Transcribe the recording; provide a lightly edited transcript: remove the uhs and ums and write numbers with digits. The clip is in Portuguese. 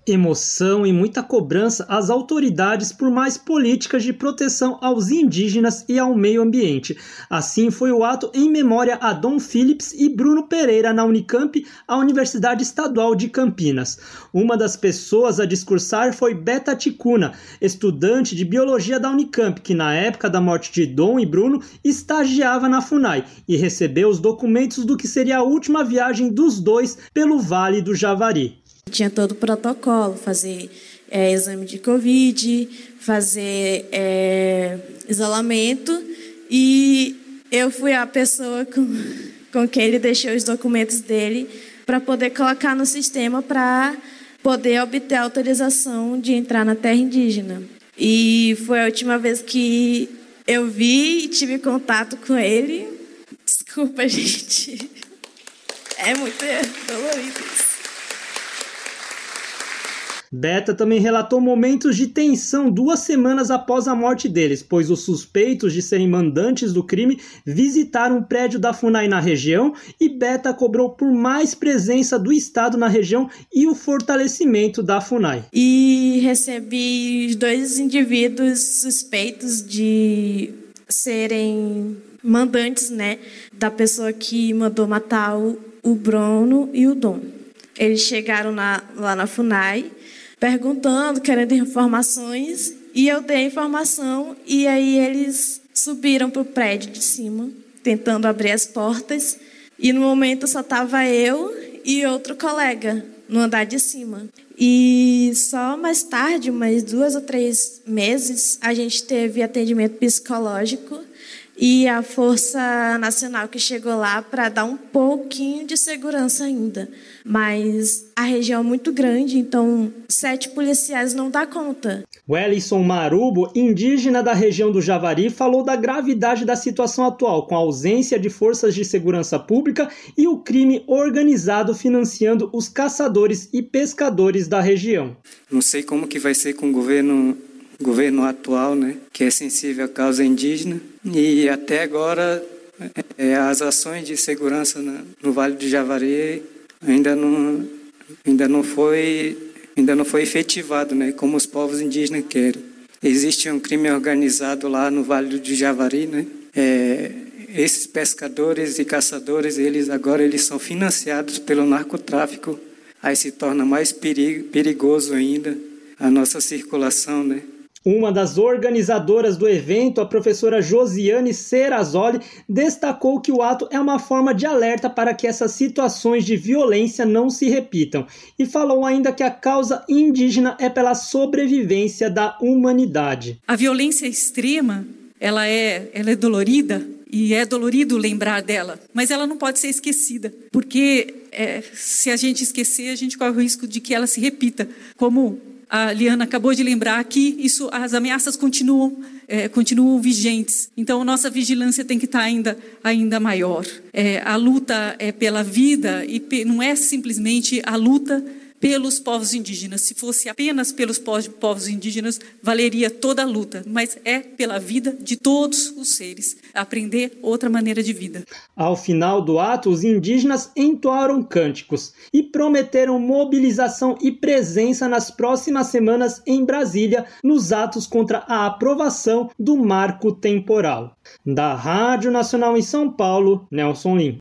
Emoção e muita cobrança às autoridades por mais políticas de proteção aos indígenas e ao meio ambiente. Assim foi o ato em memória a Dom Philips e Bruno Pereira na Unicamp, a Universidade Estadual de Campinas. Uma das pessoas a discursar foi Beta Ticuna, estudante de biologia da Unicamp, que na época da morte de Dom e Bruno estagiava na FUNAI e recebeu os documentos do que seria a última viagem dos dois pelo Vale do Javari. Tinha todo o protocolo, fazer exame de Covid, fazer isolamento, e eu fui a pessoa com quem ele deixou os documentos dele para poder colocar no sistema para poder obter a autorização de entrar na terra indígena. E foi a última vez que eu vi e tive contato com ele. Desculpa, gente. É muito dolorido isso. Beta também relatou momentos de tensão 2 semanas após a morte deles, pois os suspeitos de serem mandantes do crime visitaram o prédio da FUNAI na região e Beta cobrou por mais presença do Estado na região e o fortalecimento da FUNAI. E recebi 2 indivíduos suspeitos de serem mandantes, da pessoa que mandou matar o Bruno e o Dom. Eles chegaram lá na FUNAI perguntando, querendo informações, e eu dei a informação, e aí eles subiram para o prédio de cima, tentando abrir as portas, e no momento só estava eu e outro colega no andar de cima. E só mais tarde, mais 2 ou 3 meses, a gente teve atendimento psicológico e a Força Nacional que chegou lá para dar um pouquinho de segurança ainda. Mas a região é muito grande, então 7 policiais não dá conta. Wellington Marubo, indígena da região do Javari, falou da gravidade da situação atual, com a ausência de forças de segurança pública e o crime organizado financiando os caçadores e pescadores da região. Não sei como que vai ser com o governo atual, que é sensível à causa indígena, e até agora as ações de segurança no Vale do Javari ainda não foi efetivado, como os povos indígenas querem. Existe um crime organizado lá no Vale do Javari, esses pescadores e caçadores, eles são financiados pelo narcotráfico, aí se torna mais perigoso ainda a nossa circulação, Uma das organizadoras do evento, a professora Josiane Serrazoli, destacou que o ato é uma forma de alerta para que essas situações de violência não se repitam e falou ainda que a causa indígena é pela sobrevivência da humanidade. A violência extrema, ela é dolorida e é dolorido lembrar dela, mas ela não pode ser esquecida, porque se a gente esquecer, a gente corre o risco de que ela se repita, como a Liana acabou de lembrar aqui, as ameaças continuam vigentes. Então, nossa vigilância tem que estar ainda maior. A luta é pela vida e não é simplesmente a luta pelos povos indígenas. Se fosse apenas pelos povos indígenas, valeria toda a luta, mas é pela vida de todos os seres, aprender outra maneira de vida. Ao final do ato, os indígenas entoaram cânticos e prometeram mobilização e presença nas próximas semanas em Brasília, nos atos contra a aprovação do marco temporal. Da Rádio Nacional em São Paulo, Nelson Lim.